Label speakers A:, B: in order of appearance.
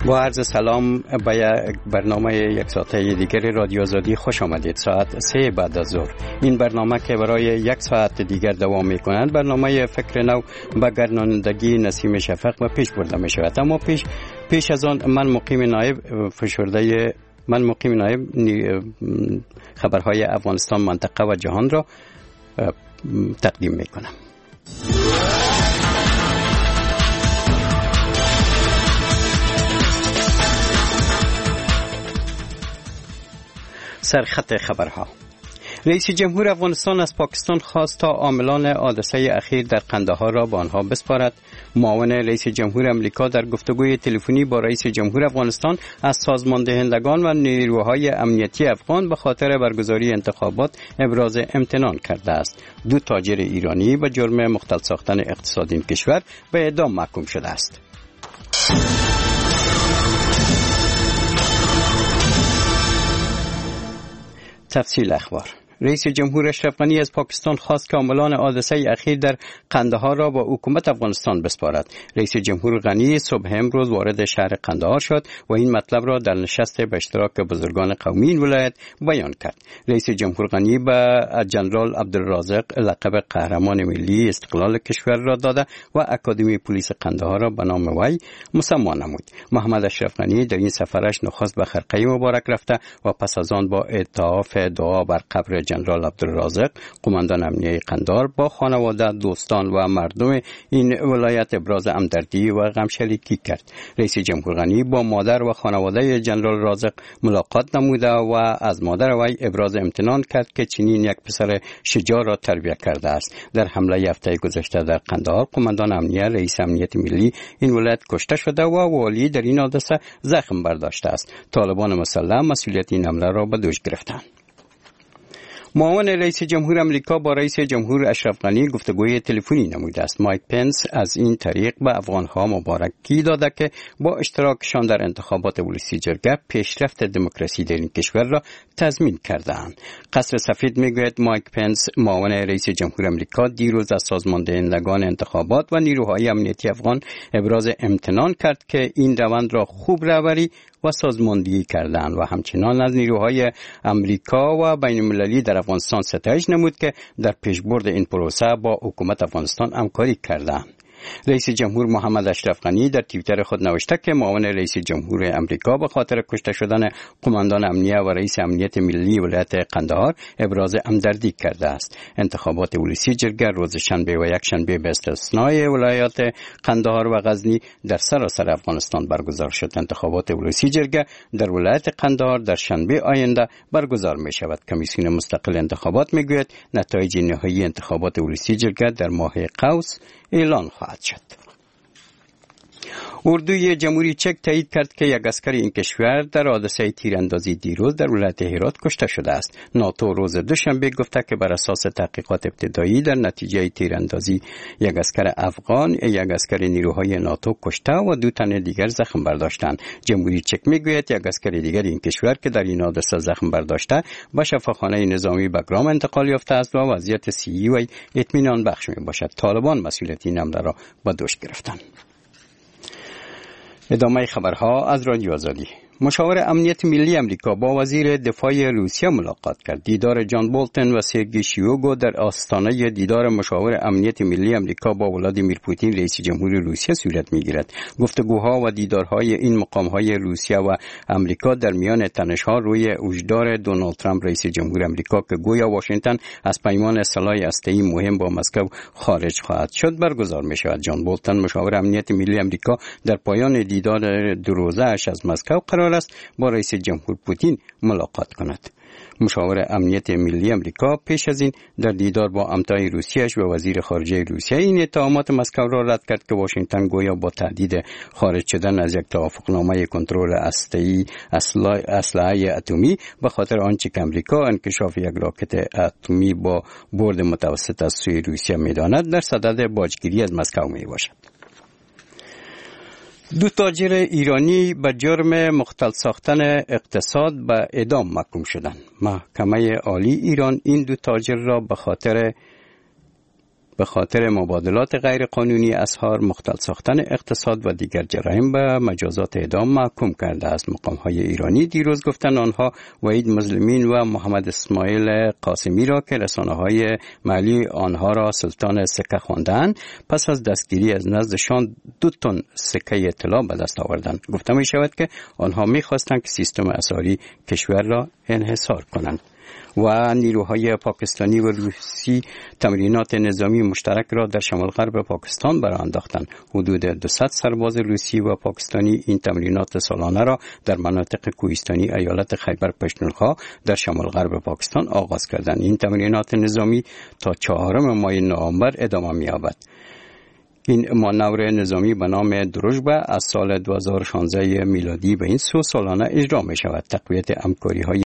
A: با عرض سلام به یک برنامه یک ساعته دیگر رادیو آزادی خوش آمدید. ساعت 3 بعد از ظهر این برنامه که برای یک ساعت دیگر دوام می‌کند برنامه فکر نو به گردانندگی نسیم شفق و پیش برده می شود. اما پیش از آن من مقیم نایب خبرهای افغانستان، منطقه و جهان را تقدیم می‌کنم. سرخط خبرها. رئیس جمهور افغانستان از پاکستان خواست تا عاملان حادثه اخیر در قندهار را به آنها بسپارد. معاون رئیس جمهور امریکا در گفتگوی تلفنی با رئیس جمهور افغانستان از سازماندهندگان و نیروهای امنیتی افغان به خاطر برگزاری انتخابات ابراز امتنان کرده است. 2 تاجر ایرانی به جرم مختل ساختن اقتصاد این کشور به اعدام محکوم شده است. تفصیل اخبار. رئیس جمهور اشرف غنی از پاکستان خواست که عاملان حادثه اخیر در قندهار را با حکومت افغانستان بسپارد. رئیس جمهور غنی صبح امروز وارد شهر قندهار شد و این مطلب را در نشست به اشتراک بزرگان قومی این ولایت بیان کرد. رئیس جمهور غنی به جنرال عبدالرازق لقب قهرمان ملی استقلال کشور را داده و اکادمی پلیس قندهار را به نام وی مسما نمود. محمد اشرف غنی در این سفرش نخست به خرقه مبارک رفته و پس از آن با اطاف دعا بر قبر جنرال عبدالرازق قماندان امنیه قندهار با خانواده، دوستان و مردم این ولایت ابراز همدردی و غمشریکی کرد. رئیس جمهور غنی با مادر و خانواده جنرال رازق ملاقات نموده و از مادر وی ابراز امتنان کرد که چنین یک پسر شجاع را تربیت کرده است. در حمله هفته گذشته در قندهار قماندان امنیه رئیس امنیت ملی این ولایت کشته شده و والی در این حادثه زخم برداشته است. طالبان مسلح مسئولیت این حمله را به دوش گرفتند. معاون رئیس جمهور امریکا با رئیس جمهور اشرف غنی گفتگوی تلفنی نموده است. مایک پنس از این طریق به افغانها مبارکی داده که با اشتراکشان در انتخابات ولسی جرگه پیشرفت دموکراسی در این کشور را تضمین کرده‌اند. قصر سفید میگوید مایک پنس معاون رئیس جمهور امریکا دیروز از سازماندهندگان انتخابات و نیروهای امنیتی افغان ابراز امتنان کرد که این روند را خوب رهبری و سازماندهی کردند و همچنان از نیروهای امریکا و بین المللی در افغانستان ستایش نمود که در پیشبرد این پروسه با حکومت افغانستان همکاری کردند. رئیس جمهور محمد اشرف غنی در توییتر خود نوشته که معاون رئیس جمهور امریکا به خاطر کشته شدن قماندان امنیه و رئیس امنیت ملی ولایت قندهار ابراز همدردی کرده است. انتخابات ولسی جرگه روز شنبه و یک شنبه به استثنای ولایات قندهار و غزنی در سراسر افغانستان برگزار شد. انتخابات ولسی جرگه در ولایت قندهار در شنبه آینده برگزار می شود. کمیسیون مستقل انتخابات می گوید نتایج نهایی انتخابات ولسی جرگه در ماه قوس اعلان خواهد شد. اردوی جمهوری چک تایید کرد که یک عسکر این کشور در حادثه تیراندازی دیروز در ولایت هرات کشته شده است. ناتو روز دوشنبه گفته که بر اساس تحقیقات ابتدایی در نتیجه تیراندازی یک عسکر افغان یک عسکر نیروهای ناتو کشته و 2 تن دیگر زخم برداشتند. جمهوری چک میگوید یک عسکر دیگر این کشور که در این حادثه زخم برداشته به شفاخانه نظامی بگرام انتقال یافته است و وضعیت صحی وی اطمینان بخش میباشد. طالبان مسئولیت این حمله را به دوش گرفتند. ادامه خبرها از رادیو آزادی. مشاور امنیت ملی امریکا با وزیر دفاع روسیه ملاقات کرد. دیدار جان بولتن و سرگئی شویگو در آستانه دیدار مشاور امنیت ملی امریکا با ولادیمیر پوتین رئیس جمهور روسیه صورت می‌گیرد. گفتگوها و دیدارهای این مقام‌های روسیه و امریکا در میان تنش‌ها روی هشدار دونالد ترامپ رئیس جمهور امریکا که گویا واشنگتن از پیمان سلاح هسته‌ای مهم با مسکو خارج خواهد شد برگزار می‌شود. جان بولتن مشاور امنیت ملی امریکا در پایان دیدار 2 روزه‌اش از مسکو قرار است با رئیس جمهور پوتین ملاقات کند. مشاور امنیت ملی امریکا پیش از این در دیدار با همتای روسیه‌اش و وزیر خارجه روسیه این اتهامات مسکو را رد کرد که واشنگتن گویا با تهدید خارج شدن از یک توافقنامه کنترل هسته‌ای اسلحه اتمی به خاطر آنچه که امریکا انکشاف یک راکت اتمی با برد متوسط از سوی روسیه می‌داند در صدد باجگیری از مسکو میباشد. 2 تاجر ایرانی به جرم مختل ساختن اقتصاد به اعدام محکوم شدند. محکمه عالی ایران این 2 تاجر را به به خاطر مبادلات غیر قانونی اسعار، مختل ساختن اقتصاد و دیگر جرایم به مجازات اعدام محکوم کرده است. مقام‌های ایرانی دیروز گفتند آنها وحید مظلمین و محمد اسماعیل قاسمی را که رسانه‌های محلی آنها را سلطان سکه خواندند، پس از دستگیری از نزدشان 2 تن سکه طلا به دست آوردند. گفته می شود که آنها می خواستند که سیستم اسعاری کشور را انحصار کنند. و نیروهای پاکستانی و روسی تمرینات نظامی مشترک را در شمال غرب پاکستان برآ انداختند. حدود 200 سرباز روسی و پاکستانی این تمرینات سالانه را در مناطق کوهستانی ایالت خیبر پختونخوا در شمال غرب پاکستان آغاز کردند. این تمرینات نظامی تا 4 ماه نوامبر ادامه می‌یابد. این مانور نظامی به نام دروژبه از سال 2016 میلادی به این سو سالانه اجرا می شود. تقویت همکاری‌های